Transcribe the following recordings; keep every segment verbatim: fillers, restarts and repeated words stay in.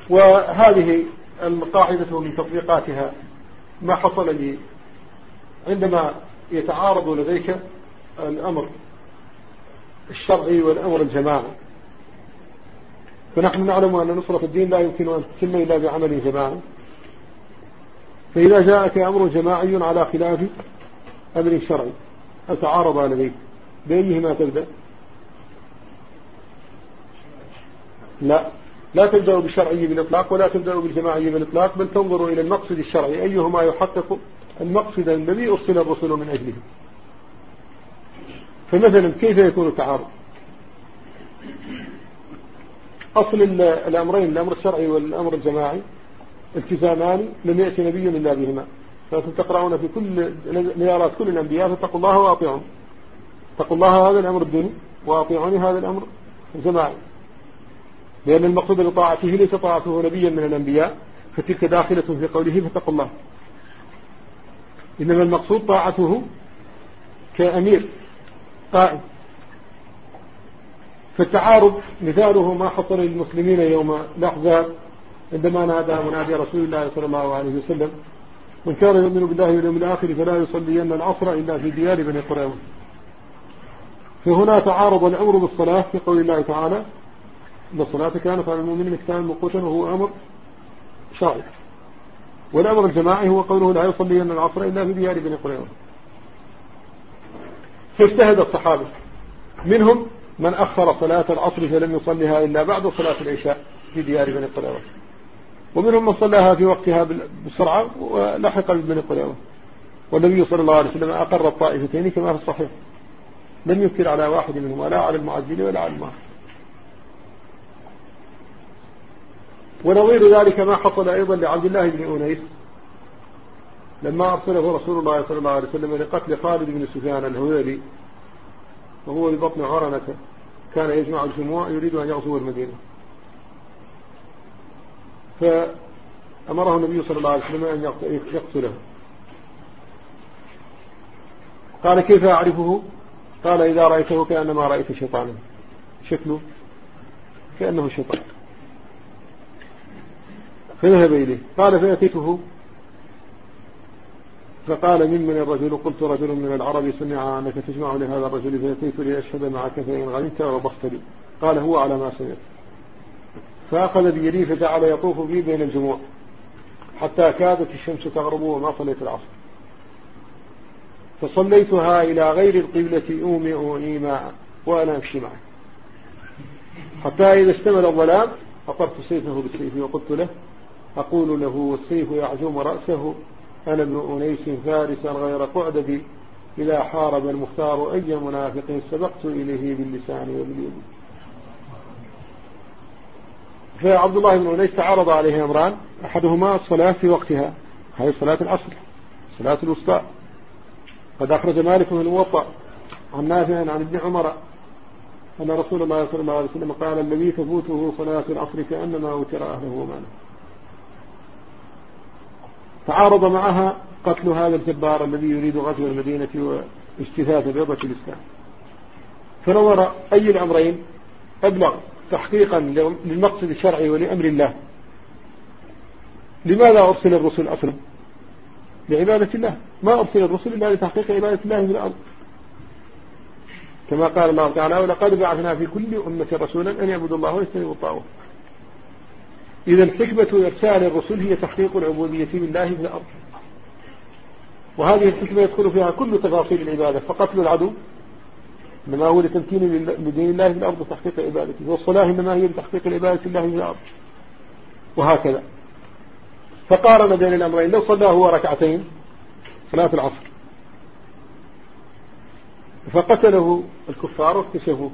وهذه القاعدة من تطبيقاتها ما حصل لي عندما يتعارض لديك الأمر الشرعي والأمر الجماعي. فنحن نعلم أن نصرة الدين لا يمكن أن تتم إلا بعمل جماعي. فإذا جاءك أمر جماعي على خلاف أمر شرعي أتعارض لديك، بأيهما تبدأ؟ لا لا تبدأ بالشرعي بالإطلاق ولا تبدأ بالجماعي بالإطلاق، بل تنظر إلى المقصد الشرعي أيهما يحقق المقصد الذي أرسل الرسول من أجله. فمثلا كيف يكون التعارض؟ أصل الأمرين، الأمر الشرعي والأمر الجماعي، التزامان لم يأتي نبي إلا بهما. فأنتم تقرأون في كل نيارات كل الأنبياء فاتقوا الله وأطيعون. اتقوا الله هذا الأمر الديني، وأطيعوني هذا الأمر الجماعي، لأن المقصود بطاعته ليس طاعته نبيا من الأنبياء فتلك داخلة في قوله فاتقوا الله، إنما المقصود طاعته كأمير قائد. فالتعارض مثاله ما حصل للمسلمين يوم الأحزاب عندما نادى منادي رسول الله صلى الله عليه وسلم: من كان يؤمن بالله واليوم الآخر فلا يصلين العصر إلا في ديار بني قريظة. فهنا تعارض الأمر بالصلاة في قول الله تعالى: إن الصلاة كانت على المؤمنين كتابا موقوتا، وهو أمر شرعي. والأمر الجماعي هو قوله: لا يصلين العصر إلا في ديار بني قريظة. فاجتهد الصحابة، منهم من أخر صلاة العصر فلم يصلها إلا بعد صلاة العشاء في ديار بني قريظة، ومنهم من صلاها في وقتها بسرعة ولحق ببني قريظة. والنبي صلى الله عليه وسلم أقر الطائفتين كما في الصحيح، لم ينكر على واحد منهما، لا على المعجل ولا على الماهر. ونظير ذلك ما حصل أيضا لعبد الله بن أنيس لما أرسله رسول الله صلى الله عليه وسلم لقتل خالد بن سفيان الهويري وهو ببطن عرنة، كان يجمع الجموع يريد أن يغزو المدينة. فأمره النبي صلى الله عليه وسلم أن يقتله. قال: كيف أعرفه؟ قال: إذا رأيته كأنما رأيت شيطانا، شكله كأنه شيطان. فذهب إليه. قال: فأتيته فقال: من من الرجل؟ قلت: رجل من العرب سمع أنك تجمع لهذا الرجل فأتيت لأشهد معك فإن غنمت وضحت لي. قال: هو على ما سمعت. فأخذ بيدي فجعل يطوف بي بين الجموع حتى كادت الشمس تغرب وما صليت العصر، فصليتها إلى غير القبلة أومئ إيماء وأنا أمشي معه، حتى إذا اشتمل الظلام أطرت سيفه بالسيف وقلت له: أقول له والسيف يعجم رأسه: أنا ابن أنيس فارسا غير قعددي، إذا حارب المختار أي منافق سبقت إليه باللسان وباليد. فعبد الله بن أنيس تعرض عليه أمران، أحدهما الصلاة في وقتها، هذه صلاة العصر، صلاة الوسطى. قد أخرج مالك في الموطأ عن نافع عن ابن عمر أن رسول الله صلى الله عليه وسلم قال: الذي تفوته صلاة العصر كأنما وتر أهله وماله. تعارض معها قتل هذا الجبار الذي يريد غزو المدينة واجتثاث بيضة الإسلام. فنظر أي الأمرين أبلغ تحقيقا للمقصد الشرعي ولأمر الله. لماذا أرسل الرسل أصلا؟ لعبادة الله، ما أرسل الرسل إلا لتحقيق عبادة الله في الأرض، كما قال الله تعالى: ولقد بعثنا في كل أمة رسولا أن يعبدوا الله ويجتنبوا الطاغوت. إذا حكمة إرسال الرسل هي تحقيق العبودية لله في الأرض، وهذه الحكمة يدخل فيها كل تفاصيل العبادة. فقتل العدو إنما هو لتمكين لدين الله في الأرض وتحقيق عبادته، والصلاة إنما هي لتحقيق العبادة الله في الأرض، وهكذا. فقارن بين الأمرين. لو صلى هو ركعتين صلاة العصر فقتله الكفار واكتشفوه،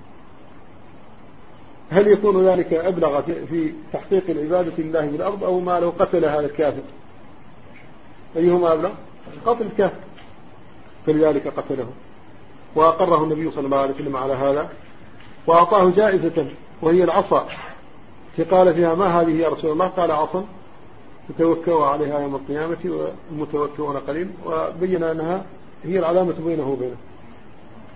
هل يكون ذلك أبلغ في تحقيق العبادة لله في الأرض أو ما لو قتل هذا الكافر؟ أيهما أبلغ؟ قتل الكافر. فلذلك قتله، وأقره النبي صلى الله عليه وسلم على هذا، وأعطاه جائزة وهي العصا. فقال فيها: ما هذه يا رسول الله؟ قال: عصا يتوكأ عليها يوم القيامة والمتوكئون قليل، وبين أنها هي العلامة بينه وبينه.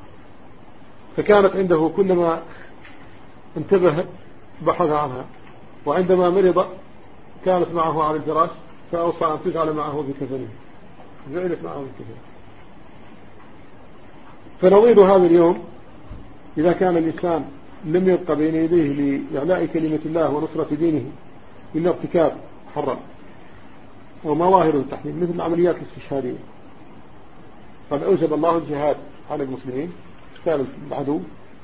فكانت عنده كلما انتبه بحث عنها. وعندما مرض كانت معه على الفراش فأوصى أن تجعل معه بكفنه، جعلت معه بكفنه. فنظير هذا اليوم إذا كان الإنسان لم يبقى بين يديه لإعلاء كلمة الله ونصرة دينه إلا ارتكاب حرام ومظاهر التحريم مثل العمليات الاستشهادية. قد أوجب الله الجهاد على المسلمين قتال العدو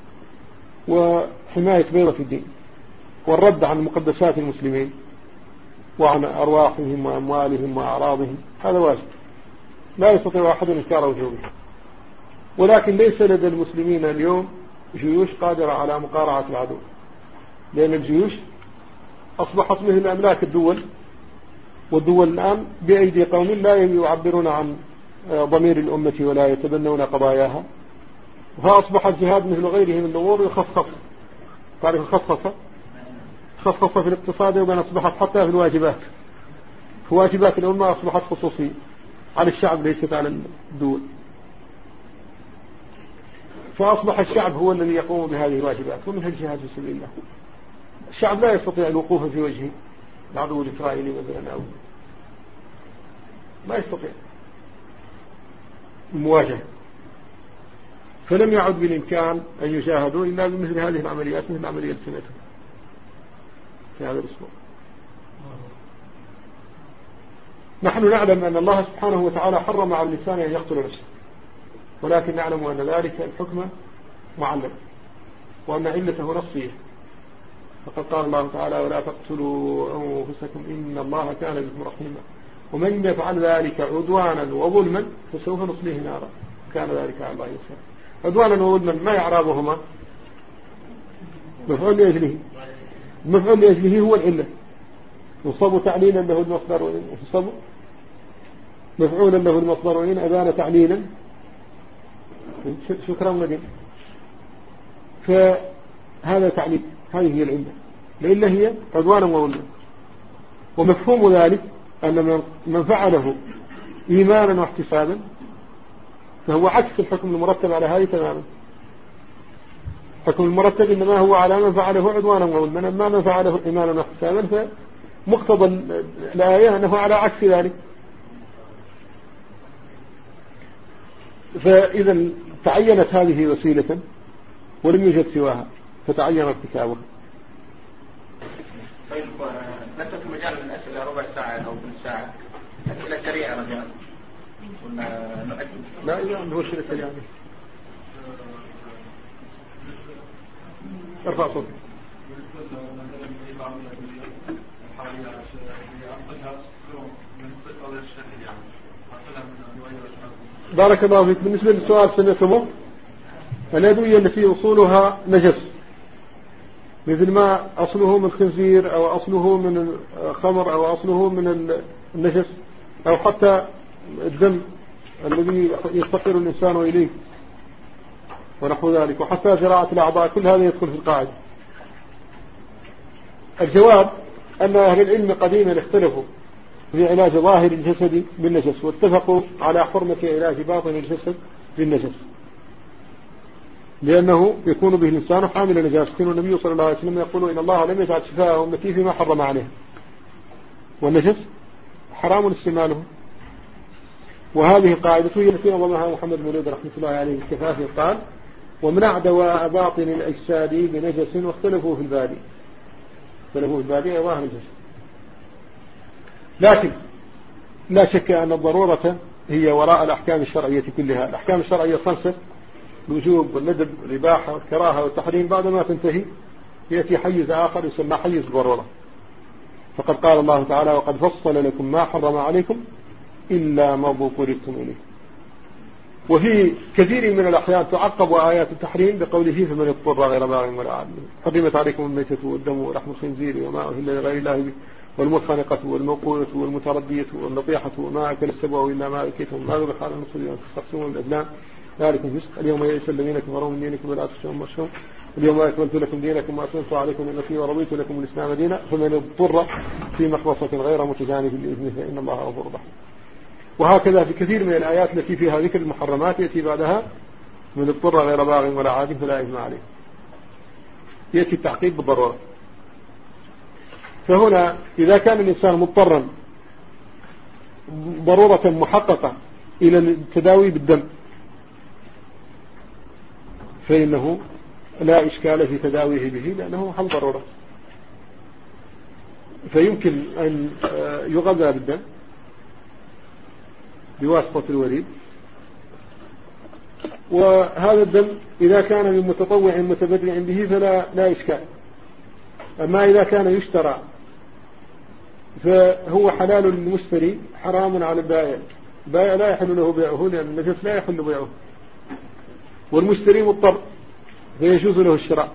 وحماية بيضة الدين والرد عن مقدسات المسلمين وعن أرواحهم وأموالهم وأعراضهم، هذا واجب لا يستطيع أحد إنكار وجوبه. ولكن ليس لدى المسلمين اليوم جيوش قادرة على مقارعة العدو، لأن الجيوش أصبحت مثل أملاك الدول، والدول الآن بأيدي قوم لا يعبرون عن ضمير الأمة ولا يتبنون قضاياها، فأصبح الجهاد مثل غيره من الأمور يخصص. تعرف الخصصة؟ خصصة في الاقتصاد وبين أصبحت حتى في الواجبات، في واجبات الأمة أصبحت خصوصية على الشعب ليست على الدول، فأصبح الشعب هو الذي يقوم بهذه الواجبات ومنها الجهاد في سبيل الله. الشعب لا يستطيع الوقوف في وجه العدو الإسرائيلي مثلا أو ما يستطيع المواجهة، فلم يعد بالإمكان أن يجاهدوا إلا بمثل هذه العمليات، مثل عملية سنتهم في هذا الأسبوع. نحن نعلم أن الله سبحانه وتعالى حرم على الإنسان أن يقتل نفسه، ولكن نعلم أن ذلك الحكم معلم وأن علته نصية. فقد قال الله تعالى: ولا تقتلوا أنفسكم إن الله كان بكم رحيما ومن يفعل ذلك عدوانا وظلما فسوف نصليه نارا كان ذلك على الله يسيرا. عدوانا وظلما ما يعرابهما؟ مفعول لأجله، المفعول لأجله هو العلة، يصب تعليلا له المصدر ويصب مفعولا له المصدر وإن أبان تعليلا شكرا لدي. فهذا تعليل، هذه هي العلة. العلة هي عدوانا وظلما، ومفهوم ذلك أن من فعله إيمانا واحتسابا فهو عكس الحكم المرتب على هذه تماما. الحكم المرتب إنما هو على من فعله عدوانا وظلما، أما من فعله إيمانا واحتسابا فمقتضى الآية أنه على عكس ذلك. فإذا تعينت هذه وسيلة ولم يوجد سواها فتعين ارتكابها. طيب نترك مجال من الأسئلة ربع ساعة أو ثلث ساعة، أسئلة سريعة رجاء. لا إلا هو الشيء السريع. ارفع صوتك. بارك الله فيك. بالنسبة للسؤال سمعتموه، الأدوية التي أصولها نجس مثل ما أصله من الخنزير أو أصله من الخمر أو أصله من النجس أو حتى الدم الذي يفتقر الإنسان إليه ونحو ذلك، وحتى زراعة الأعضاء، كل هذا يدخل في القاعدة. الجواب أن أهل العلم قديما اختلفوا في علاج ظاهر الجسد بالنجس، واتفقوا على حرمة علاج باطن الجسد بالنجس، لأنه يكون به الإنسان حامل نجاسة، والنبي صلى الله عليه وسلم يقول: إن الله لم يجعل شفاء أمتي فيما حرم عليه، والنجس حرام استعماله. وهذه القاعدة هي التي نظمها محمد بن لود رحمة الله عليه الكفافي، قال: ومنع دواء باطن الأجساد بنجس واختلفوا في البادي، اختلفوا في البادي ظاهر الجسد. لكن لا شك أن الضرورة هي وراء الأحكام الشرعية كلها. الأحكام الشرعية خمسة: الوجوب والندب والإباحة والكراهة والتحريم. بعدما تنتهي يأتي حيز آخر يسمى حيز الضرورة، فقد قال الله تعالى: وقد فصل لكم ما حرم عليكم إلا ما اضطررتم إليه. وفي كثير من الأحيان تعقب آيات التحريم بقوله: فمن اضطر غير باغ ولا عاد. حرمت عليكم الميتة والدم ولحم الخنزير وما أهل لغير الله به والمخنقة والموقوذة والمتردية والنطيحة وما أكل السبع إلا ما أكلتم ما ذبح على النصب وأن تستقسموا بالأزلام ذلكم فسق. اليوم يئس الذين كفروا من دينكم ولا تخشوهم واخشون اليوم أكملت لكم دينكم وأتممت عليكم نعمتي ورضيت لكم الإسلام دينا فمن اضطر في مخبصة غير متجانف لإذنه فإن الله غفور رحيم. وهكذا في كثير من الآيات التي فيها ذكر المحرمات يأتي بعدها: من اضطر غير باغ ولا عاد فلا إثم عليه. يأتي التحقيق بالضرورة. فهنا إذا كان الإنسان مضطرا ضرورة محققة إلى التداوي بالدم فإنه لا إشكال في تداويه به لأنه محل ضرورة، فيمكن أن يغذى بالدم بواسطة الوريد، وهذا الدم إذا كان من متطوع متبرع به فلا لا إشكال. أما إذا كان يشترى فهو حلال للمشتري حرام على البائع، البائع لا يحل له بيعه لأن النجس لا يحل بيعه، والمشتري مضطر فيجوز له الشراء.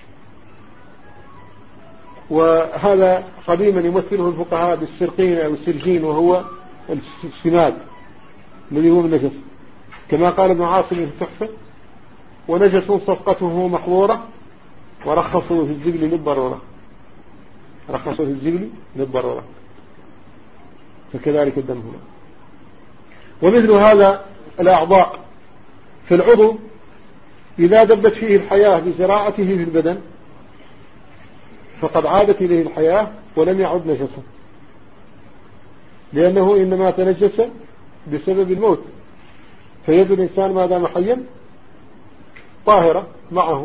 وهذا قديما يمثله الفقهاء بالسرقين أو السرجين، وهو السماد الذي هو النجس، كما قال ابن عاصم في التحفة: ونجس صفقته محظورة ورخصوا في الزبل للضرورة، رخصوا في الزبل للضرورة، فكذلك الدم هنا. ومثل هذا الأعضاء، في العضو إذا دبت فيه الحياة بزراعته في البدن فقد عادت إليه الحياة ولم يعد نجسا، لأنه إنما تنجس بسبب الموت، فيد الإنسان ما دام حيا طاهرة معه،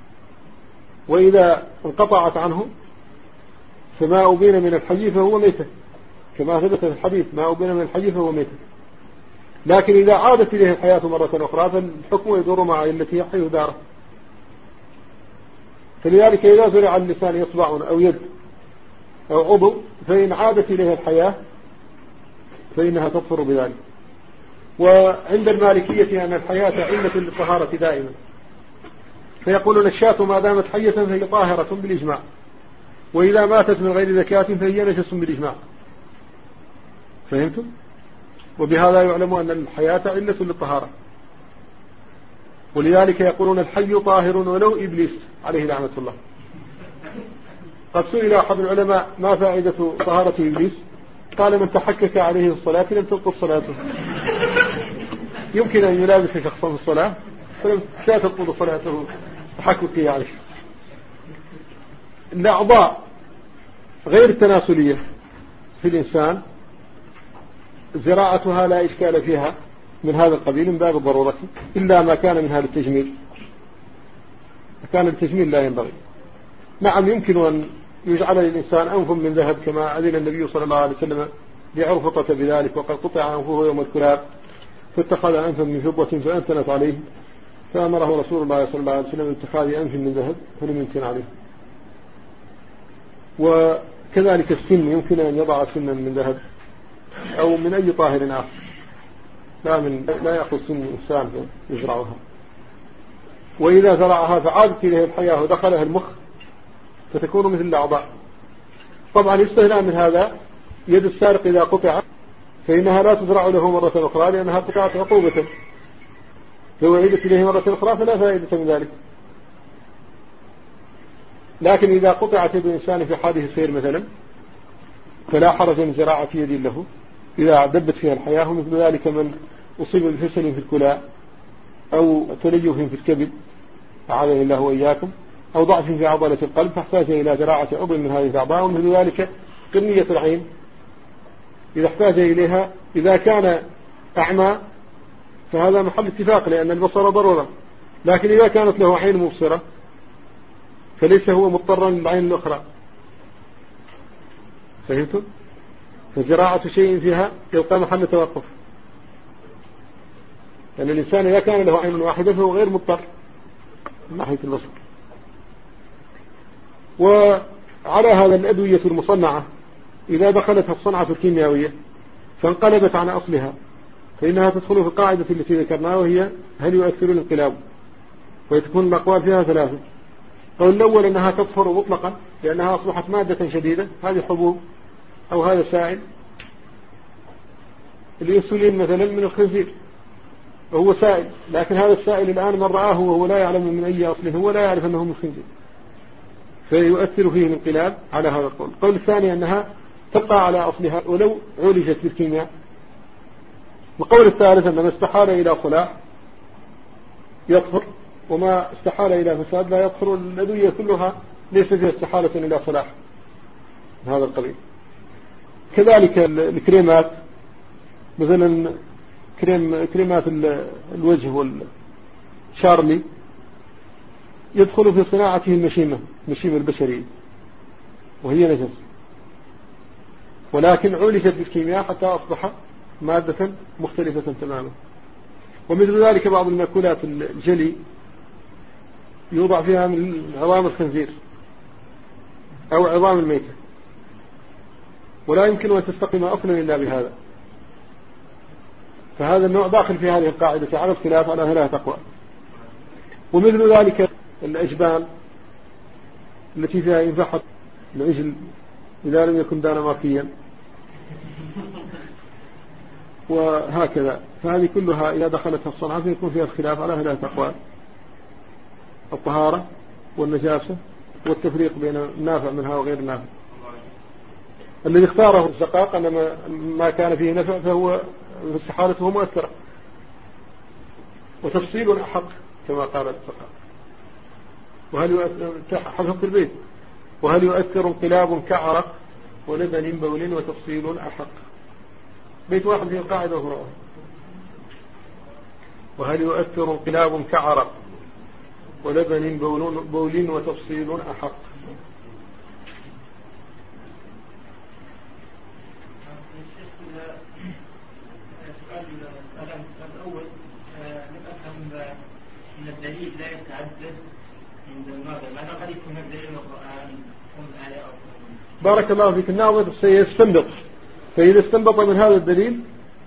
وإذا انقطعت عنه فما أبين من الحي فهو ميتة، كما ثبت في الحديث: ما أبين من الحي فهو ميتة. لكن إذا عادت إليه الحياة مرة أخرى فالحكم يدور مع التي يحيي داره. فلذلك إذا زرع اللسان إصبع أو يد أو عضو فإن عادت إليه الحياة فإنها تطهر بذلك. وعند المالكية أن الحياة علة للطهارة دائما، فيقولون الشاة ما دامت حية فهي طاهرة بالإجماع، وإذا ماتت من غير زكاة فهي نجس بالإجماع. فهمتم؟ وبهذا يعلم أن الحياة علة للطهارة. ولذلك يقولون الحي طاهر ولو إبليس عليه لعنة الله. قد سئل أحد العلماء: ما فائدة طهارة إبليس؟ قال: من تحكك عليه الصلاة لم تبطل صلاته. يمكن أن يلابس شخصا في الصلاة فلم لا تبطل صلاته تحككه عليه. الأعضاء غير التناسلية في الإنسان زراعتها لا إشكال فيها من هذا القبيل من باب الضرورة، إلا ما كان من هذا التجميل، كان التجميل لا ينبغي. نعم يمكن أن يجعل للإنسان أنف من ذهب كما أذن النبي صلى الله عليه وسلم لعرفطة بذلك، وقد قطع أنفه يوم الكلاب فاتخذ أنفا من فضة فأنتنت عليه، فأمره رسول الله صلى الله عليه وسلم باتخاذ أنف من ذهب فلم يمكن عليه. وكذلك السن يمكن أن يضع سنا من ذهب أو من أي طاهر آخر، لا من لا يأخذ سن إنسان يزرعها. وإذا زرعها فعادت إليه الحياة ودخلها المخ فتكون مثل الأعضاء. طبعا يستثنى من هذا يد السارق إذا قطعت فإنها لا تزرع له مرة أخرى لأنها قطعت عقوبة، لو عيدت إليه مرة أخرى فلا فائدة من ذلك. لكن إذا قطعت يد الإنسان في حادث سير مثلا فلا حرج من زراعة يد له إذا دبت فيها الحياة، مثل ذلك من أصيب بفشل في الكلى أو تليف في الكبد أعاذني الله وإياكم، أو ضعف في عضلة القلب فاحتاج إلى زراعة عضو من هذه الأعضاء، ومثل ذلك قرنية العين إذا احتاج إليها. إذا كان أعمى فهذا محل اتفاق لأن البصر ضرورة، لكن إذا كانت له عين مبصرة فليس هو مضطرا للعين الأخرى. فهمتم؟ فزراعة شيء فيها يبقى محل توقف، لأن الإنسان إذا كان له عين واحدة فهو غير مضطر من ناحية البصر. وعلى هذا الأدوية المصنعة إذا دخلتها الصنعة الكيميائية فانقلبت عن أصلها فإنها تدخل في القاعدة التي ذكرناها، وهي هل يؤثر الانقلاب؟ وتكون الأقوال فيها ثلاثة. قول الأول أنها تطهر مطلقا لأنها أصبحت مادة شديدة، هذه حبوب أو هذا سائل. الإنسولين مثلا من الخنزير وهو سائل، لكن هذا السائل الآن من رآه وهو لا يعلم من أي أصل هو لا يعرف أنه من الخنزير، فيؤثر فيه الانقلاب على هذا القول. القول الثاني أنها تبقى على أصلها ولو عولجت بالكيمياء. القول الثالث أن ما استحال إلى صلاح يطهر، وما استحال إلى فساد لا يطهر. الأدوية كلها ليس فيها استحالة إلى صلاح، هذا القبيل. كذلك الكريمات، مثلا كريم كريمات الوجه والشارلي يدخل في صناعته المشيمة المشيمة البشرية وهي نجس، ولكن عولجت بالكيمياء حتى أصبح مادة مختلفة تماما. ومثل ذلك بعض المأكولات الجلي يوضع فيها من عظام الخنزير أو عظام الميتة، ولا يمكن أن تستقيم أصلا إلا بهذا. فهذا النوع داخل في هذه القاعدة على اختلاف على ثلاثة أقوال. ومثل ذلك الأجبان التي فيها ينفحط العجل إذا لم يكن دنماركيا وهكذا. فهذه كلها إذا دخلت في الصنعة فيكون فيها الخلاف على ثلاثة أقوال: الطهارة والنجاسة والتفريق بين النافع منها وغير النافع. الذي اختاره الزقاق أن ما كان فيه نفع فهو استحالته مؤثرة، وتفصيل أحق كما قال الزقاق. وهل يؤثر حفظ البيت وهل يؤثر انقلاب كعرق ولبن بول وتفصيل أحق. بيت واحد فيه القاعدة وفروعها. وهل يؤثر انقلاب كعرق ولبن بول, بول وتفصيل أحق. الأول نفهم أن الدليل لا يتعدد عند الناظر، لأنه قد يكون الدليل القرآن يكون آية أو بارك الله فيك. الناظر سيستنبط، فإذا استنبط من هذا الدليل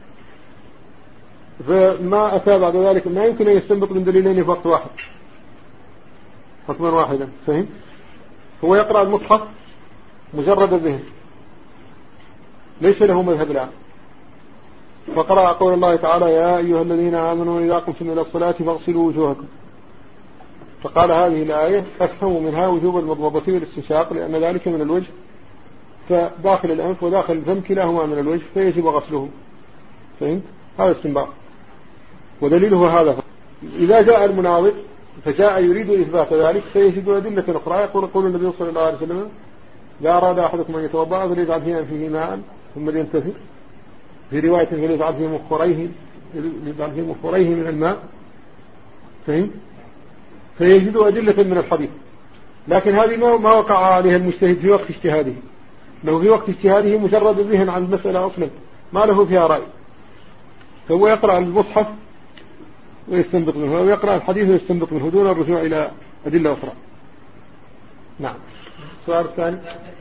فما أتى بعد ذلك ما يمكن أن يستنبط من دليلين في وقت واحد حكما واحدا. فهم؟ هو يقرأ المصحف مجرد الذهن ليس له مذهب الآن، فقرأ قول الله تعالى: يا أيها الذين آمنوا إذا قمتم إلى الصلاة فاغسلوا وجوهكم. فقال هذه الآية أفهم منها وجوب المضمضة والاستنشاق لأن ذلك من الوجه، فداخل الأنف وداخل الفم كلاهما من الوجه فيجب غسله. فهمت؟ هذا استنباط ودليله هذا. إذا جاء المناظر فجاء يريد إثبات ذلك فيجد أدلة أخرى. يقول قول النبي صلى الله عليه وسلم: إذا أراد أحدكم أن يتوضأ فليجعل في أنفه ماء ثم لينتثر. في رواية فليجعل في مخريه ليجعل في مخريه من الماء. فهمت؟ فيجد أدلة من الحديث، لكن هذه ما وقع عليها المجتهد في وقت اجتهاده. لو في وقت اجتهاده مجرد الذهن عن المسألة أصلا ما له فيها رأي، فهو يقرأ المصحف ويستنبط منه، أو يقرأ الحديث ويستنبط منه دون الرجوع إلى أدلة أخرى. نعم. السؤال الثاني: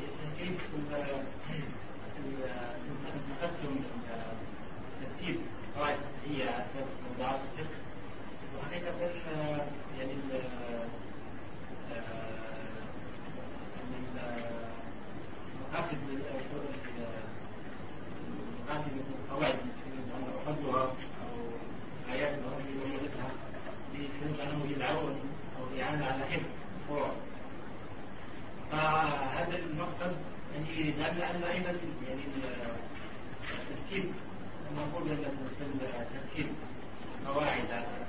فهذا المقصد يعني لأن أيضا يعني التركيب المفروض في التركيب قواعد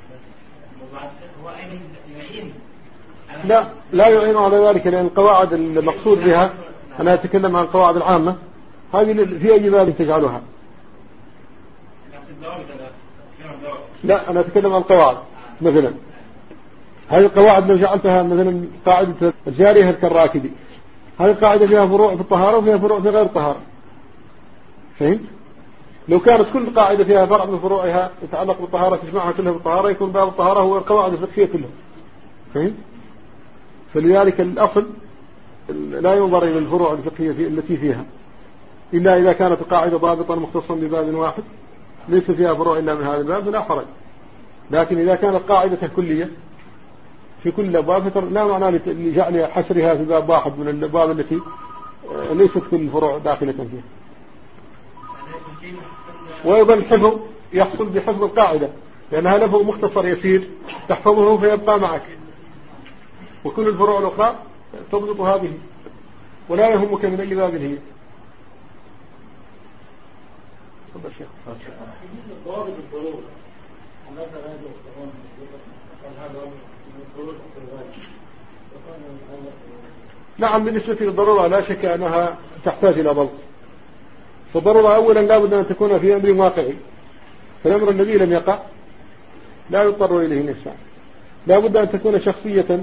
هو أيضا يعين. لا لا يعين على ذلك، لأن القواعد المقصود بها أنا أتكلم عن القواعد العامة هذه في أي باب تجعلها. لا أنا أتكلم عن القواعد. مثلا هذه القواعد لو جعلتها مثلا قاعدة الجارية كالراكدي، هذه القاعدة فيها فروع في الطهارة وفيها فروع في غير الطهارة. فهمت؟ لو كانت كل قاعدة فيها فرع من فروعها يتعلق بالطهارة تجمعها كلها بالطهارة يكون باب الطهارة هو القواعد الفقهية كلها. فهمت؟ فلذلك الأصل لا ينظر إلى الفروع الفقهية التي فيها إلا إذا كانت القاعدة ضابطا مختصا بباب واحد ليس فيها فروع إلا من هذا الباب فلا حرج. لكن إذا كانت قاعدة كلية في كل باب لا معنى لجعل حشرها في باب واحد من الباب التي ليست كل الفروع داخلة فيها. وأيضا الحفظ يحصل بحفظ القاعدة، لأنها لفظ مختصر يسير تحفظه فيبقى معك، وكل الفروع الأخرى تضبط هذه ولا يهمك من أي باب هي. تفضل شيخ. ضوابط الضرورة نعم بالنسبة للضرورة لا شك أنها تحتاج إلى ضبط. فالضرورة أولا لا بد أن تكون في أمر واقعي، فالأمر الذي لم يقع لا يضطر إليه الإنسان. لا بد أن تكون شخصية،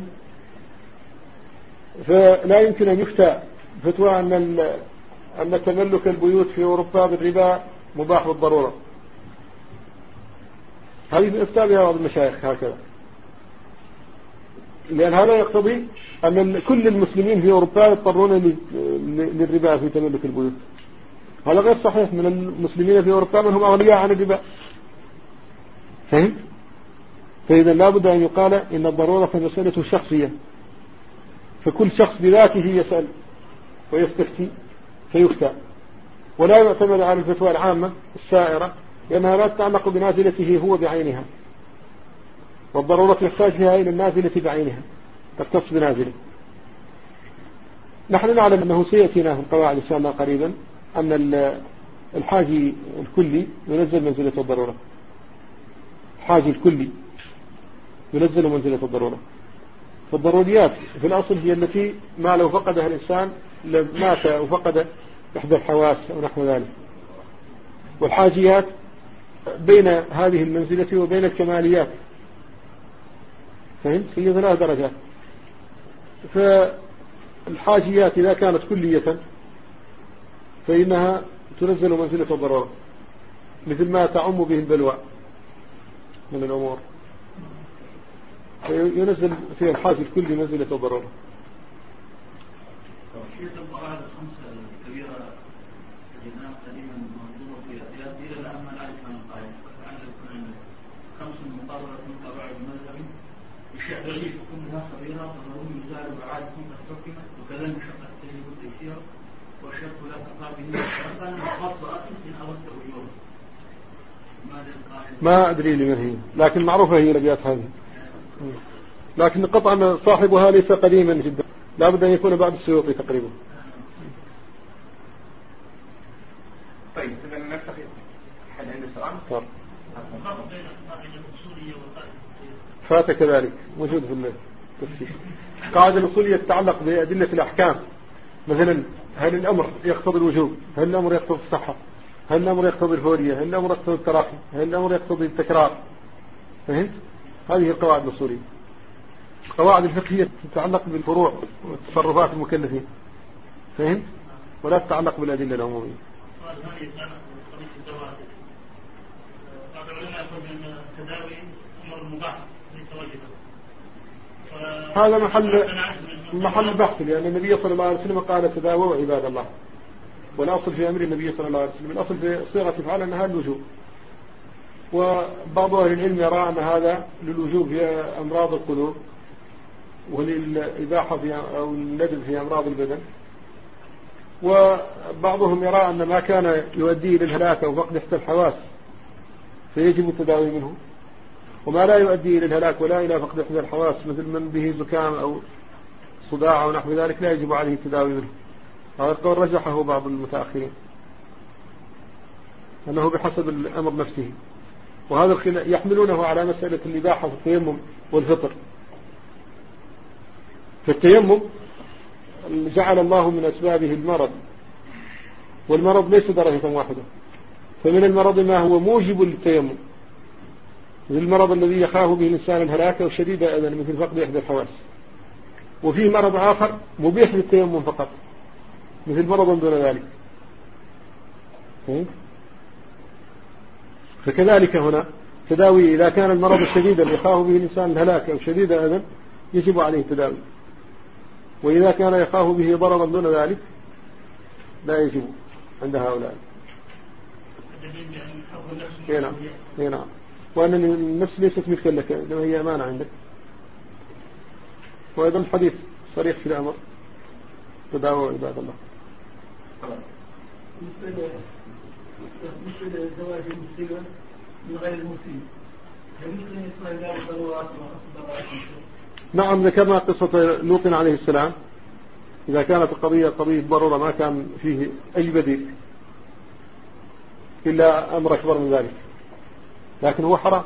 فلا يمكن أن يفتى فتوى أن أن تملك البيوت في أوروبا بالربا مباح بالضرورة. هذه افتى بها بعض المشايخ هكذا، لأن هذا يقتضي أن كل المسلمين في أوروبا يضطرون للربا في تملك البيوت. هذا غير صحيح. من المسلمين في أوروبا من هم أغنياء عن الربا. فهمت؟ فإذا لا بد أن يقال إن الضرورة مسألة شخصية، فكل شخص بذاته يسأل ويستفتي فيفتى، ولا يعتمد على الفتوى العامة السائرة، لأنها لا تتعلق بنازلته هو بعينها، والضرورة يحتاج فيها إلى النازلة بعينها تختص بنازله. نحن نعلم أنه سيأتينا في القواعد إن شاء الله قريبا أن الحاجي الكلي ينزل منزلة الضرورة. الحاجي الكلي ينزل منزلة الضرورة. فالضروريات في الأصل هي التي ما لو فقدها الإنسان مات أو فقد إحدى الحواس أو نحو ذلك. والحاجيات بين هذه المنزلة وبين الكماليات. فهمت؟ هي ثلاث درجات. فالحاجيات إذا كانت كلية فإنها تنزل منزلة الضرورة، مثل ما تعم به البلوى من الأمور، ينزل في الحاج الكلي منزلة الضرورة. توحيد القواعد الخمسة الكبيرة التي قديما منظومة في إلى الآن ما نعرف عن القاعدة، فعندنا يكون خمس مقررة من قواعد المذهب بشيء غريب كلها خبيرة فضروري يزال وعادة حكمت وكذا مشقة التجريب والتيسير والشرط لا تقع به وكان خاصة أصل إن أردت أجوبة. ما أدري لمن هي، لكن معروفة هي الأبيات هذه، لكن قطعا صاحبها ليس قديما جدا، لا بد أن يكون بعد السيوطي تقريبا. طيب إذا نفتح حل عند السؤال. فات كذلك موجود في التفسير. قاعدة الأصولية تتعلق بأدلة الأحكام، مثلا هل الأمر يقتضي الوجوب، هل الأمر يقتضي الصحة، هل الأمر يقتضي الفورية، هل الأمر يقتضي التراخي، هل الأمر يقتضي التكرار. فهمت؟ هذه القواعد الأصولية. القواعد الفقهية تتعلق بالفروع والتصرفات المكلفين. فهمت؟ ولا تتعلق بالأدلة العمومية. بعض العلماء يقول أن التداوي أمر مباح ليس واجبا. هذا محل محل بحث، لأن النبي صلى الله عليه وسلم قال تداووا عباد الله، والأصل في أمر النبي صلى الله عليه وسلم الأصل في صيغة فعل أنها الوجوب. وبعض أهل العلم يرى أن هذا للوجوب في أمراض القلوب وللإباحة في أو الندب في أمراض البدن. وبعضهم يرى أن ما كان يؤدي إلى الهلاك أو فقد إحدى الحواس فيجب التداوي منه، وما لا يؤدي إلى الهلاك ولا إلى فقد إحدى الحواس مثل من به زكام أو صداع أو نحو ذلك لا يجب عليه التداوي منه. هذا القول رجحه بعض المتأخرين أنه بحسب الأمر نفسه، وهذا يحملونه على مسألة الإباحة في التيمم والفطر. فالتيمم جعل الله من أسبابه المرض، والمرض ليس درجة واحدة، فمن المرض ما هو موجب للتيمم، مثل المرض الذي يخاف به الإنسان الهلاك والشديد أذن مثل فقد إحدى الحواس. وفيه مرض آخر مبيح للتيمم فقط مثل مرض دون ذلك. فكذلك هنا تداوي إذا كان المرض الشديد الذي يخاف به الإنسان الهلاك أو شديد أذن يجب عليه التداوي، وإذا كان يخاف به ضررا دون ذلك لا يجب عند هؤلاء. هنا هنا وأن النفس ليست مثل لك إنما هي أمانة عندك. وأيضا الحديث صريح في الأمر تداووا عباد الله. مثل زواج المسلمة من غير المسلم هل يمكن يصل إلى ضرورات وضرورات؟ نعم، ذكرنا قصة لوط عليه السلام. إذا كانت القضية قضية ضرورة ما كان فيه أي بديل إلا أمر أكبر من ذلك، لكن هو حرام.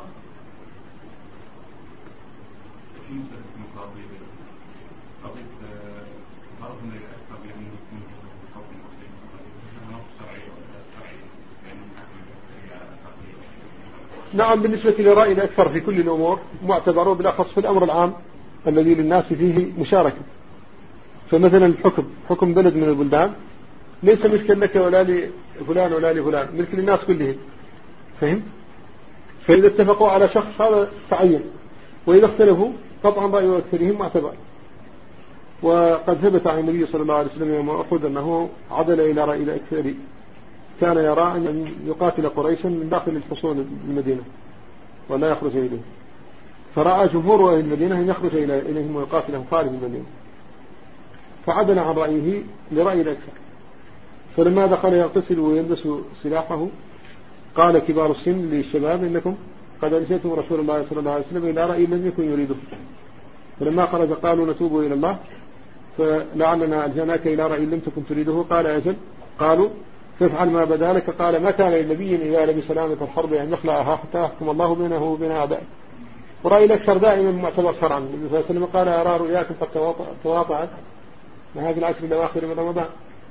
نعم بالنسبة لرأي الأكثر في كل الأمور معتبر، وبالأخص في الأمر العام الذي للناس فيه مشاركة. فمثلا الحكم، حكم بلد من البلدان ليس ملكا لك ولا لفلان ولا لفلان، ملك للناس كلهم. فهم؟ فإذا اتفقوا على شخص هذا تعين، وإذا اختلفوا طبعا رأي أكثرهم معتبر. وقد ثبت عن النبي صلى الله عليه وسلم يوم أحد أنه عدل إلى رأي الأكثر، كان يرى أن يقاتل قريشا من داخل الحصون المدينة ولا يخرج إليه، فرأى جمهور أهل المدينة أن يخرج إليهم ويقاتلهم خارج المدينة، فعدل عن رأيه لرأي الأكثر. فلما دخل يغتسل ويلبس سلاحه قال كبار السن للشباب إنكم قد أنشأتم رسول الله صلى الله عليه وسلم إلى رأي لم يكن يريده. فلما خرج قالوا نتوب إلى الله فلعلنا ألجأناك إلى رأي لم تكن تريده. قال أجل. قالوا فافعل ما بدا لك. قال ما كان للنبي إذا لبس سلامة الحرب أن يخلعها حتى يحكم الله بينه وبين أعدائه. ورأي الأكثر دائما معتبر شرعا. النبي صلى الله عليه وسلم قال أرى رؤياكم قد تواطأت مع هذه العشر الأواخر من رمضان،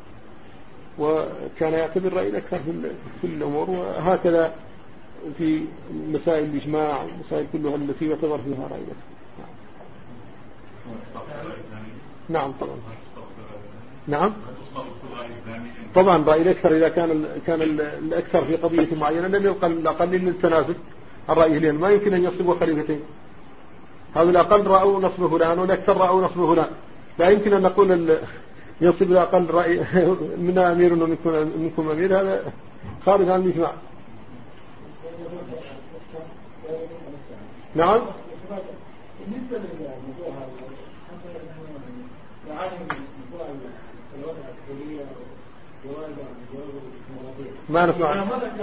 وكان يعتبر رأي الأكثر في الأمور. وهكذا في مسائل الإجماع مسائل كلها التي يعتبر فيها رأي الأكثر. نعم طبعا. نعم طبعا رأي الأكثر إذا كان كان الأكثر في قضية معينة لم يبقى الأقل للتنازل عن رأيه، لأن ما يمكن أن يصبوا خليفتين. هذا الأقل رأوا نصب فلان والأكثر رأوا نصب فلان، لا يمكن أن نقول ينصب الأقل رأي منا أمير ومنكم أمير، هذا خارج عن الإجماع. نعم ما نسمع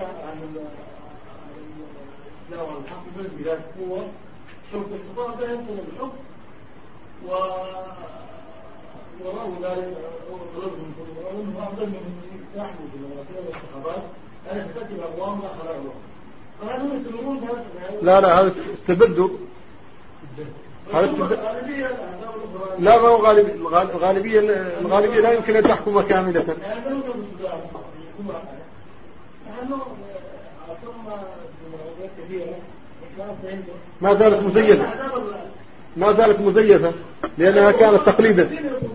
ورأوا ذلك رجل وأنه أفضل من يحمل بالمواصيل والصحابات أنا أفتكر الأقوام لا خلاء الله. فهذا يتلقون هذا لا لا هذا استبدوا هذا لا ما هو غالب الغالبية الغالبية لا يمكن أن تحكم كاملة. ما زالت مزيفة ما زالت مزيفة لأنها كانت تقليدا.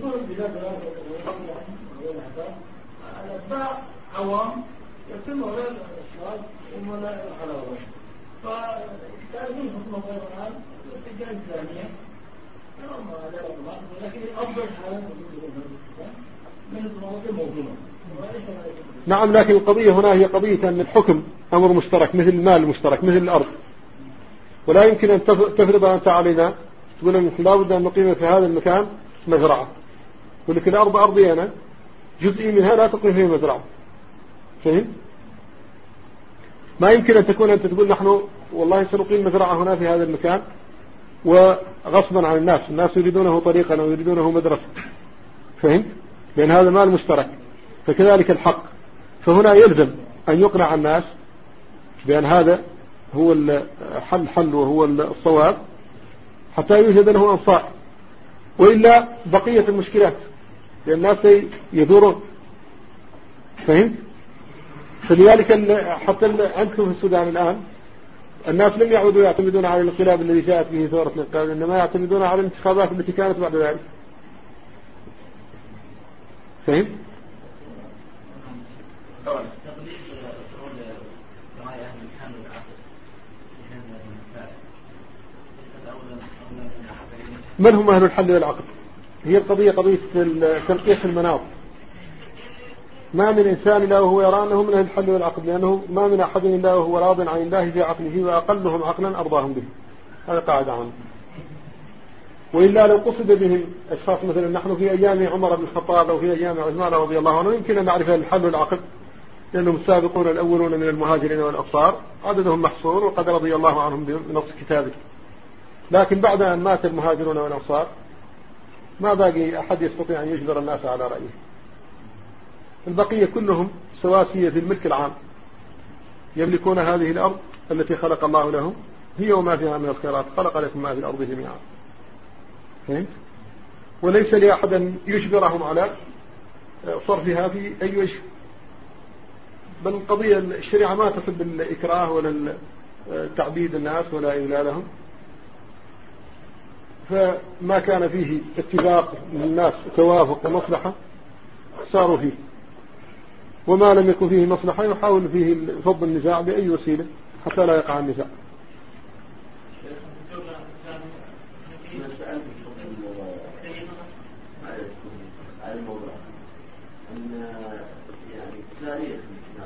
عوام يتم ولا الأشخاص ولا الحلاوة، فتأذين حكم غير الآن الاتجاه الثانية لا يطلع، ولكن أفضل حالة من المواضيع موضوعة. نعم لكن القضية هنا هي قضية أن الحكم أمر مشترك مثل المال المشترك مثل الأرض، ولا يمكن أن تفرض أنت علينا تقول أن لا بد أن نقيم في هذا المكان مزرعة، ولكن الأرض أرضي أنا جزء منها لا تقيم فيه مزرعة. فهم؟ ما يمكن أن تكون أنت تقول نحن والله سنقيم مزرعة هنا في هذا المكان وغصبا عن الناس، الناس يريدونه طريقا أو يريدونه مدرسة. فهم؟ لأن هذا مال مشترك. فكذلك الحق، فهنا يلزم أن يقنع الناس بأن هذا هو الحل حل وهو الصواب حتى يوجد له أنصار، وإلا بقية المشكلات لأن الناس يدورون. فهمت؟ فلذلك حتى عندكم في السودان الآن الناس لم يعودوا يعتمدون على الانقلاب الذي جاءت به ثورة الانقلاب، إنما يعتمدون على الانتخابات التي كانت بعد ذلك. فهمت؟ من هم أهل الحل والعقد؟ هي القضية قضية تنقيح المناط. ما من إنسان إلا وهو يرى أنه من أهل الحل والعقد، لأنه ما من أحد إلا وهو راض عن الله في عقله، وأقلهم عقلا أرضاهم به. هذا قاعدة عنه. وإلا لو قصد بهم أشخاص مثلا نحن في أيام عمر بن الخطاب أو في أيام عثمان رضي الله عنه يمكن أن نعرف الحل والعقد، لأنهم السابقون الأولون من المهاجرين والأنصار عددهم محصور وقد رضي الله عنهم بنص كتابه. لكن بعد أن مات المهاجرون والأنصار ما باقي أحد يستطيع أن يجبر الناس على رأيه. البقية كلهم سواسية في الملك العام، يملكون هذه الأرض التي خلق الله لهم، هي وما فيها من الخيرات، خلق لكم ما في الأرض جميعا. فهمت؟ وليس لأحد أن يجبرهم على صرفها في أي وجه. بل القضية الشريعة ما تصب الإكراه ولا تعبيد الناس ولا إذلالهم، فما كان فيه اتفاق من الناس توافق ومصلحة صاروا فيه، وما لم يكن فيه مصلحة يحاول فيه فض النزاع بأي وسيلة حتى لا يقع النزاع. على الموضوع أن يعني تاريخ الإسلام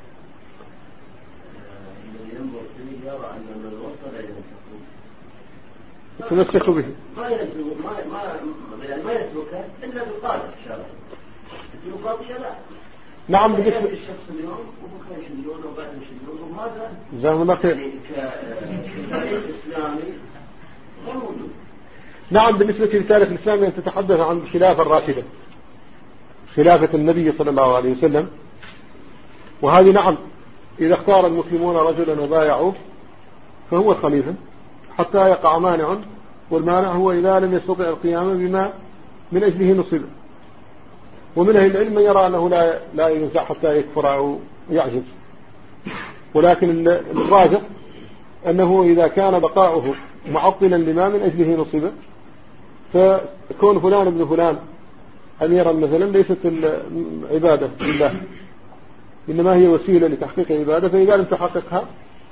الذي ينظر فيه يرى أن من وصل إلى الحكم تمسكوا به ما يترك ما ما يعني ما يتركه إلا بالقادر الشرعي. الديمقراطية لا. نعم بالنسبة الشخص اليوم وبكرة يشيلون وبعد يشيلون وهذا جزاهم الله خير. يعني كتاريخ إسلامي غير موجود. نعم بالنسبة لتاريخ الإسلام أن تتحدث عن الخلافة الراشدة، خلافة النبي صلى الله عليه وسلم، وهذه نعم إذا اختار المسلمون رجلا وبايعوه فهو الخليفة حتى يقع مانع، والمانع هو إذا لم يستطع القيام بما من أجله نصب. ومن أهل العلم من يرى أنه لا لا ينزع حتى يكفر أو يعجز، ولكن الراجح أنه إذا كان بقاؤه معطلا لما من أجله نصب، فكون فلان ابن فلان أميرا مثلا ليست العبادة لله، إنما هي وسيلة لتحقيق عبادة، فإذا لم تحققها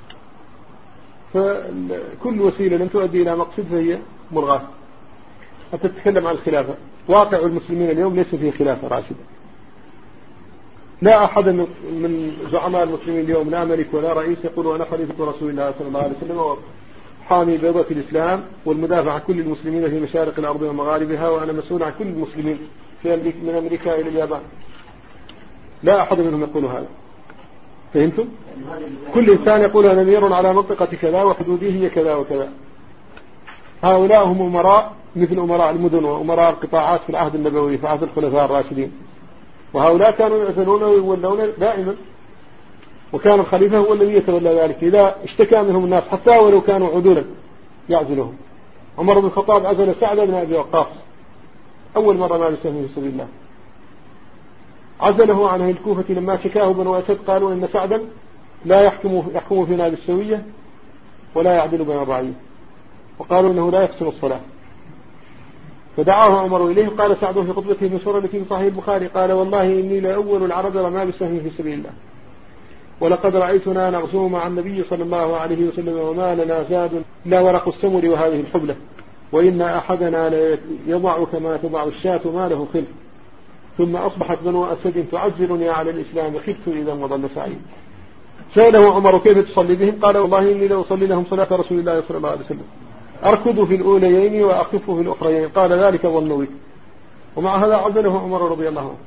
فكل وسيلة لم تؤدي إلى مقصد فهي ملغاة. حتى تتكلم عن الخلافة، واقع المسلمين اليوم ليس فيه خلافة راشدة، لا أحد من زعماء المسلمين اليوم لا ملك ولا رئيس يقول أنا خليفة رسول الله صلى الله عليه وسلم حامي بيضة الإسلام والمدافع عن كل المسلمين في مشارق الأرض ومغاربها، وأنا مسؤول عن كل المسلمين في أمريكا من أمريكا إلى اليابان. لا أحد منهم يقول هذا. فهمتم؟ كل إنسان يقول أنا أمير على منطقة كذا وحدودي هي كذا وكذا. هؤلاء هم أمراء مثل أمراء المدن وأمراء القطاعات في العهد النبوي في عهد الخلفاء الراشدين، وهؤلاء كانوا يعزلون ويولون دائما، وكان الخليفة هو الذي يتولى ذلك. إذا اشتكى منهم الناس حتى ولو كانوا عدولا يعزلهم. عمر بن الخطاب عزل سعد بن أبي وقاص أول مرة ما بسهم في سبيل الله، عزله عن الكوفة لما شكاه بنو أسد، قالوا إن سعدا لا يحكم يحكم فينا بالسوية ولا يعدل بين الرعية، وقالوا إنه لا يحسن الصلاة. فدعاه عمر إليه، قال سعد في خطبته المشهورة التي في صحيح البخاري قال والله إني لأول العرب رمى بسهم في سبيل الله، ولقد رأيتنا نغزو مع النبي صلى الله عليه وسلم وما لنا زاد لا ورق السمر وهذه الحبلة، وإن أحدنا يضع كما تضع الشاة ما له خلف. ثم أصبحت بنو أسد تعزلني على الإسلام، خفت إذا وضل سعيد. سأله عمر كيف تصلي بهم؟ قال والله إني لأصلي لهم صلاة رسول الله صلى الله عليه وسلم، أركض في الأوليين وأخف في الأخرين. قال ذلك ظنوا بك. ومع هذا عزله عمر رضي الله عنه.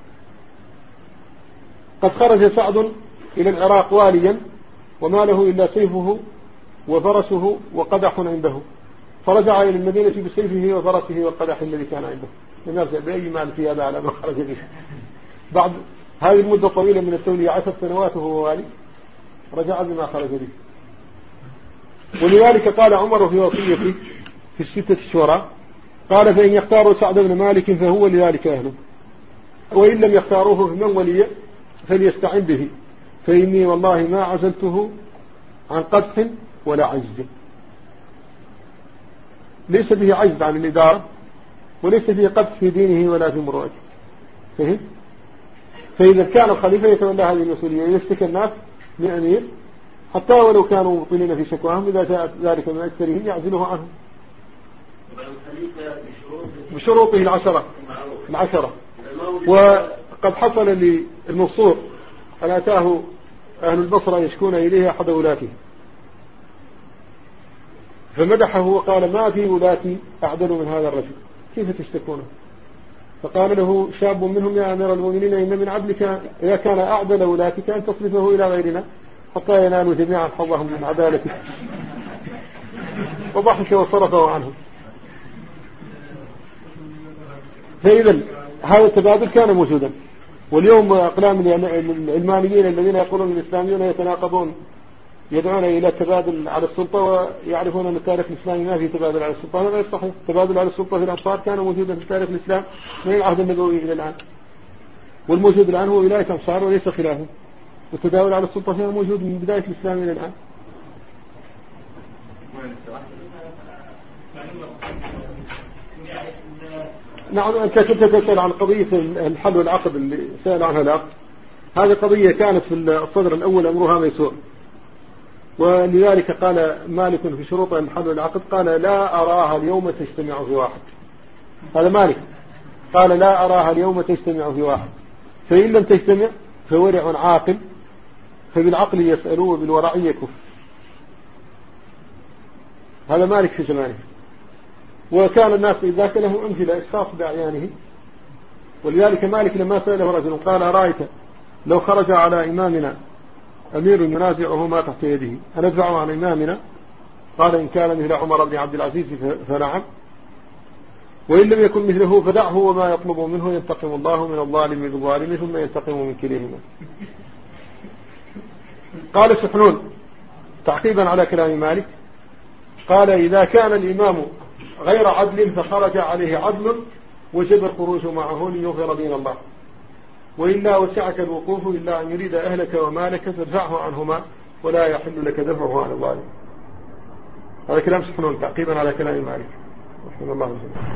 قد خرج سعد إلى العراق واليا وما له إلا سيفه وفرسه وقدح عنده، فرجع إلى المدينة بسيفه وفرسه والقدح الذي كان عنده، لم يرجع بأي مال في هذا على ما خرج به. بعد هذه المدة طويلة من التولية عشر سنوات وهو والي، رجع بما خرج به. ولذلك قال عمر في وصيته في الستة الشورى قال فإن يختاروا سعد بن مالك فهو لذلك أهله، وإن لم يختاروه فمن ولي فليستعن به، فإني والله ما عزلته عن قدح ولا عجز. ليس به عجز عن الإدارة، وليس فيه قدح في دينه ولا في مروءته. فهم؟ فإذا كان الخليفة يتولى هذه المسؤولية يشتكي الناس من أمير حتى ولو كانوا مبطلين في شكواهم، إذا جاء ذلك من أكثرهم يعزله عنهم بشروطه العشرة العشرة. وقد حصل للمنصور أن أتاه أهل البصرة يشكون إليه أحد ولاته، فمدحه وقال ما في ولاتي أعدل من هذا الرجل، كيف تشتكونه؟ فقال له شاب منهم يا أمير المؤمنين إن من عدلك إذا كان أعدل ولاتك أن تصرفه إلى غيرنا حتى ينالوا جميعا حظهم من عدالته. وضحك وصرفه عنه. فإذا هذا التبادل كان موجودا. واليوم أقلام العلمانيين الذين يقولون الإسلاميون يتناقضون يدعون إلى التبادل على السلطة، ويعرفون أن التاريخ الإسلامي ما في تبادل على السلطة. هذا غير صحيح. التبادل على السلطة في الأمصار كان موجودا في تاريخ الإسلام من العهد النبوي إلى الآن، والموجود الآن هو ولاية أمصار وليس خلافه. والتداول على السلطة فيها موجود من بداية الإسلام إلى الآن. نعم. أنت كنت تسأل عن قضية الحل والعقد اللي سأل عنها الأخ. هذه قضية كانت في الصدر الأول أمرها ميسور، ولذلك قال مالك في شروط الحل والعقد قال لا أراها اليوم تجتمع في واحد. هذا مالك قال لا أراها اليوم تجتمع في واحد، فإن لم تجتمع فورع عاقل، فبالعقل يسألوه وبالورع يكف. هذا مالك في زمانه. وكان الناس إذا كان له أمثلة إخصاص بأعيانه، ولذلك مالك لما سأله رجل قال أرأيت لو خرج على إمامنا أمير ينازعه ما تحت يده أندفعه عن إمامنا؟ قال إن كان مثل عمر بن عبد العزيز فنعم، وإن لم يكن مثله فدعه وما يطلب منه ينتقم الله من الظالم بالظالم ثم ينتقم من كليهما. قال سحنون تعقيبا على كلام مالك قال إذا كان الإمام غير عدل فخرج عليه عدل وجب الخروج معه ليظهر دين الله، وإلا وسعك الوقوف إلا أن يريد أهلك ومالك فادفعه عنهما ولا يحل لك دفعه عن الظالم. هذا كلام سحنون تعقيبا على كلام مالك رحمه الله تعالى.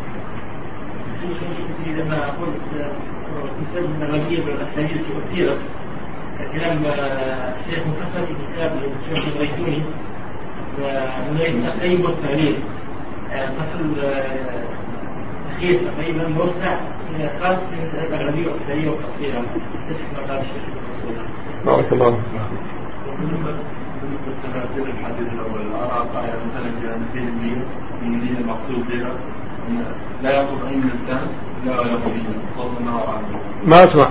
لما قلت تسجل الرجيب والأسانيد والسيرة كلام الشيخ مكفر في كتاب الشيخ البيتوني ونريد التقريب والتعليل فصل أخير تقريبا موسع إلى خاص من الرجيب والأسانيد والسيرة تسمى قال الشيخ بارك الله. بالنسبة لتفاسير الحديث الأول أرى آية مثلا بأن فيه النية النية المقصود بها لا يقول أي الإنسان لا يقول صلى الله عليه وسلم. ما أسمع.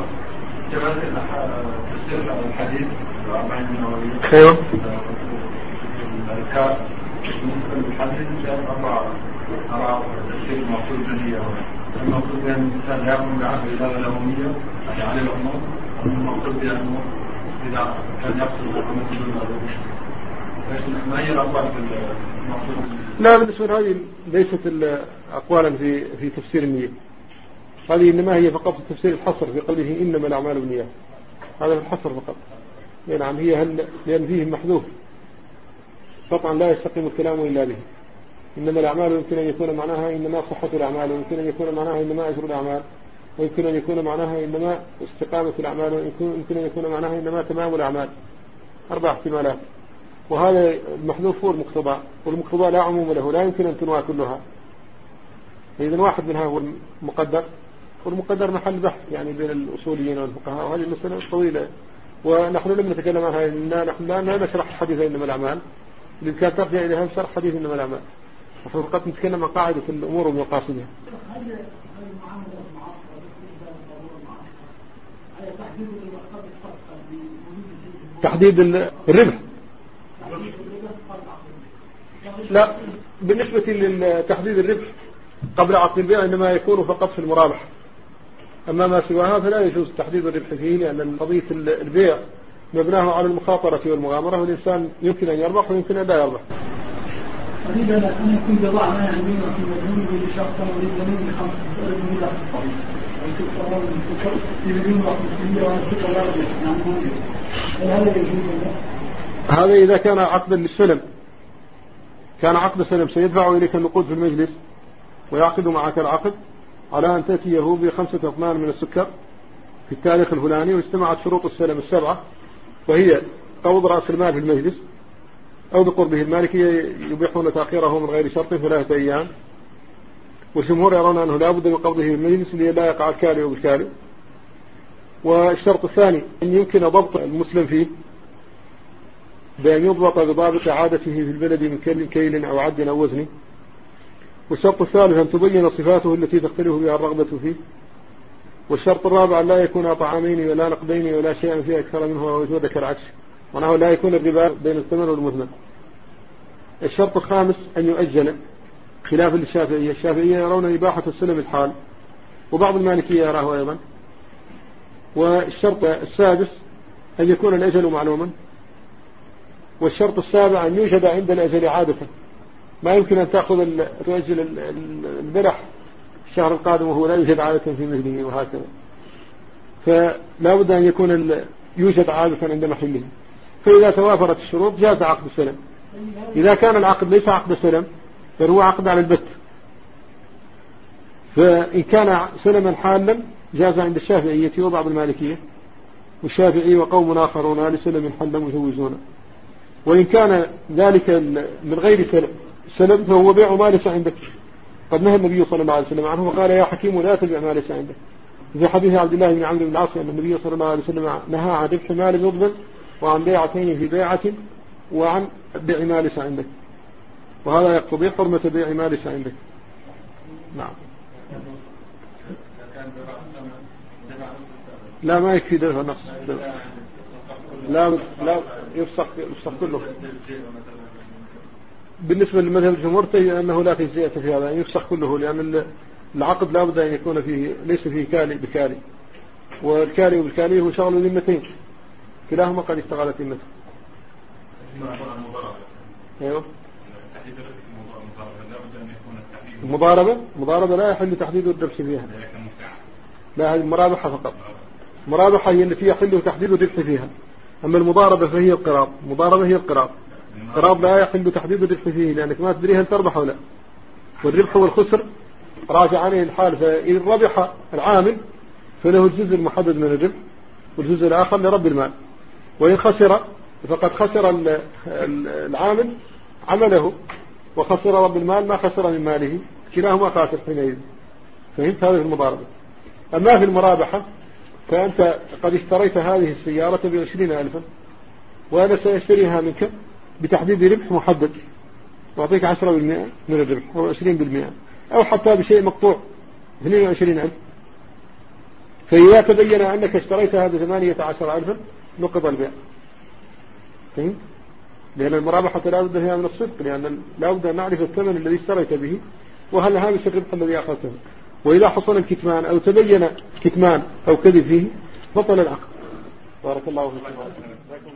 تفسير الحديث الأربعين النووية. أيوه. الكاف بالنسبة للحديث كان أربعة أرى تفسير المقصود بالنية. المقصود بأن الإنسان لا يقول بعد إذا له نية يعني عليه الأمور. المقصود بأنه إذا كان يقصد الأمور بدون ذلك. لكن ما هي الأربعة في المقصود؟ لا بالنسبة هذه ليست أقوالا في في تفسير النية، هذه إنما هي فقط تفسير الحصر في قوله إنما الأعمال بالنيات. هذا الحصر فقط. نعم هي هل لأن فيه محذوف قطعا لا يستقيم الكلام إلا به. إنما الأعمال يمكن أن يكون معناها إنما صحة الأعمال، ويمكن أن يكون معناها إنما أجر الأعمال، ويمكن أن يكون معناها إنما استقامة الأعمال، ويمكن أن يكون معناها إنما تمام الأعمال. أربع احتمالات، وهذا المحذوف هو المقتضى، والمقتضى لا عموم له، لا يمكن أن تنوى كلها. إذن واحد منها هو المقدر، والمقدر محل بحث يعني بين الأصوليين والفقهاء، وهذه المسألة طويلة ونحن لم نتكلم عنها. إننا نحن لا نشرح الحديث إنما الأعمال، بالإمكان ترجع إليها شرح حديث إنما الأعمال. نحن فقط نتكلم عن قاعدة الأمور ومقاصدها. تحديد الربح لا، بالنسبة لتحديد الربح قبل عقد البيع إنما يكون فقط في المرابح، أما ما سواها فلا يجوز تحديد الربح فيه، لأن قضية البيع مبناه على المخاطرة والمغامرة، والإنسان يمكن أن يربح ويمكن أن لا يربح. أريد أن يكون بضاعة ما عندنا في مجهول بشخص أريد مني خمسة ألف من ذاك الطبيب ويكون طبعا في مليون وخمسمية وأنا كنت لا أرجع نعم هذا يجوز. هذا إذا كان عقدا للسلم، كان عقد سلم سيدفع إليك النقود في المجلس ويعقد معك العقد على أن تأتيه بخمسة أطنان من السكر في التاريخ الفلاني، واجتمعت شروط السلم السبعة، وهي قبض رأس المال في المجلس أو بقربه. المالكية يبيحون تأخيره من غير شرط ثلاثة أيام، والجمهور يرون أنه لا بد من قبضه في المجلس للا يقع الكالي وبالكالي. والشرط الثاني أن يمكن ضبط المسلم فيه بأن يضبط بضابط عادته في البلد من كل كيل أو عد أو وزن. والشرط الثالث أن تبين صفاته التي تختلف بها الرغبة فيه. والشرط الرابع أن لا يكون طعامين ولا نقدين ولا شيئا فيه أكثر منه وجود كالعكس، وأنه لا يكون الربا بين الثمن والمثمن. الشرط الخامس أن يؤجل، خلافا للشافعية. الشافعية يرون إباحة السلم الحال، وبعض المالكية يراه أيضا. والشرط السادس أن يكون الأجل معلوما. والشرط السابع أن يوجد عند الأجل عادة، ما يمكن أن تأخذ تؤجل البلح الشهر القادم وهو لا يوجد عادة في مثله، وهكذا. فلا بد أن يكون يوجد عادة عند محله. فإذا توافرت الشروط جاز عقد السلم. إذا كان العقد ليس عقد سلم بل هو عقد على البت، فإن كان سلما حالا جاز عند الشافعية وبعض المالكية، والشافعي وقوم آخرون لسلم حلا مجوزون. وإن كان ذلك من غير سلم فهو بيع ما ليس عندك. قد نهى النبي صلى الله عليه وسلم عنه وقال يا حكيم لا تبيع ما ليس عندك. في حديث عبد الله بن عمرو بن العاص أن النبي صلى الله عليه وسلم نهى عن ربح مال يضمن، وعن بيعتين في بيعة، وعن بيع ما ليس عندك، وهذا يقتضي حرمة بيع ما ليس عندك. نعم. لا ما يكفي دفع نقص، لا لا يفسخ يفسخ كله. بالنسبة للمذهب الجمهور أنه لا تجزئة في هذا، يفسخ كله، لأن العقد لا بد أن يكون فيه ليس فيه كالي بكالي، والكالي والكالي هو شغل ذمتين كلاهما قد اشتغلت ذمته. ايوه المضاربة مضاربة لا يحل تحديد الربح فيها، لا هذه المرابحة فقط. مرابحة هي التي يحل تحديد الربح فيها، أما المضاربة فهي القراض. المضاربة هي القراض. القراض لا يحل تحديد الربح فيه، لأنك ما تدري هل تربح ولا. والربح والخسر راجع عليه الحال، فإن ربح العامل فله الجزء المحدد من الربح، والجزء الآخر لرب المال. وإن خسر فقد خسر العامل عمله، وخسر رب المال ما خسر من ماله، كلاهما خاسر حينئذ. فهمت؟ هذه المضاربة. أما في المرابحة فأنت قد اشتريت هذه السيارة بعشرين ألفا، وأنا سأشتريها منك بتحديد ربح محدد، وأعطيك عشرة بالمئة من الربح أو عشرين بالمئة، أو حتى بشيء مقطوع اثنين وعشرين ألف. فإذا تبين أنك اشتريتها بثمانية عشر ألفا نقض البيع. فهمت؟ لأن المرابحة لا بد فيها من الصدق، لأن لا بد أن نعرف الثمن الذي اشتريت به وهل هامش الربح الذي أخذته. وإذا حصل الكتمان أو تبين كتمان أو كذب فيه بطل العقد. بارك الله فيكم.